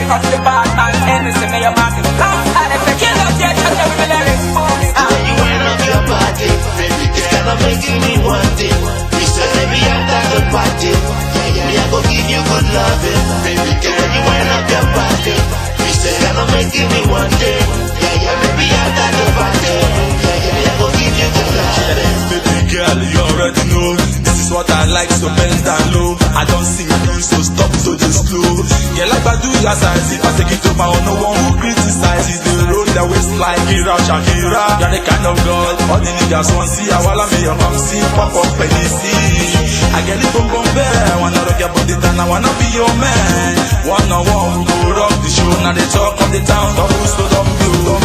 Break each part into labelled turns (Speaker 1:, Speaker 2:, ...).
Speaker 1: cut the bad man, Hennessy, me your market. And if you kill up, yeah, touch every lyrics.
Speaker 2: When you wind up your body, baby, it's kinda making me want it. You said baby after the party, me I go give you good loving, baby girl. When you wind up your body, you said kinda making me want it. Baby after the party, me I go give you good loving.
Speaker 3: Baby girl, you already know this is what I like, so bend down low. I don't sing, so stop, so just slow. Yeah, like I do your size, if I take it over, no one who criticizes the road that waste like Ira Shakira. You're the kind of girl, all the niggas want see. I wanna be your mom, see, pop up and see. I get it from bear, I wanna rock your body down, I wanna be your man. One on one, we go rock the show, now they talk of the town, double slow, don't blow.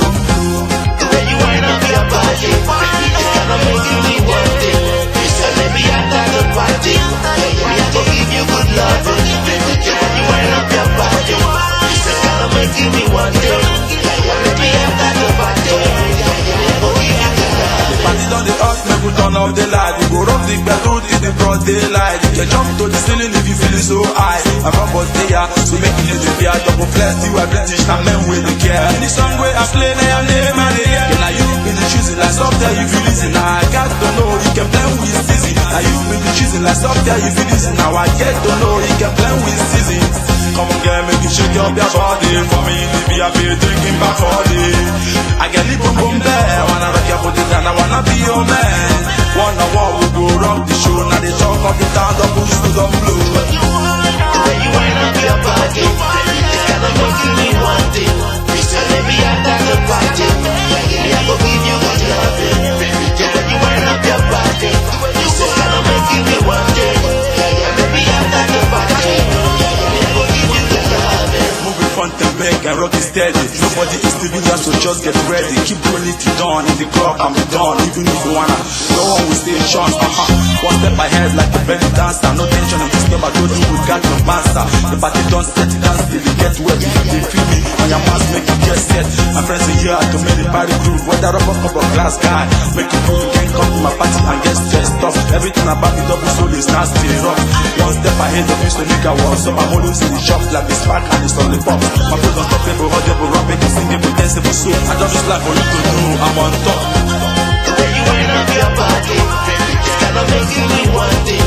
Speaker 2: The way you wind up your body, baby, it's kinda making me want it. You said baby after the party, me I go give you good loving, baby girl. When you wind up your body, you said kinda making me want it. Baby after the party, me I go give you good loving.
Speaker 3: Party on the earth, make we turn off the light. We go rock the bedroom in the broad daylight. You can jump to the ceiling if you feeling so high. My robots they are, so make you the fear. Double flex, you are British, and men with the care. In the song where I play, now I'm name and the air. Now you been the choosing like software, you feel easy. Now I got to know, you can play with easy. Now you been the choosing like software, you feel easy. Now I get to know, you can play with easy. Come on girl, make you shake up your body. For me, be a bit drinking back for day. I get little boom there, I wanna rock your body down, I wanna be your man. One on one, we go rock the show. Now they talk of the town, double slow, don't blow.
Speaker 2: The way you wind up your body, baby, it's kinda making me want it. You said baby after the party, me I go give you good loving, baby girl. When you wind up your body, you said kinda making me want it. Baby after the party, me I go give you good loving.
Speaker 3: Moving front and back and rock it steady. Nobody is leaving us, so just get ready. Keep rolling it down in the club, I'm done. Even if you wanna, no one will stay short. One step ahead like a belly dancer. No tension in this game, I told you we got no master. The party don't set it dance till it get wet. They feel me on your mask, make you get set. My friends are here to make the party groove. Whether up or cup of glass guy, make you prove you can't come to my party and get stressed up. Everything about the double soul is nasty rough. One step ahead of me, so nigga walk. So I'm always in the shop like the spark and the solid pop. My foot on top, they go hot, they go rub it, they sing it, they dance it, so I just like for you to do, I'm on top.
Speaker 2: The way you wind up your body, baby, it's kinda making me want it.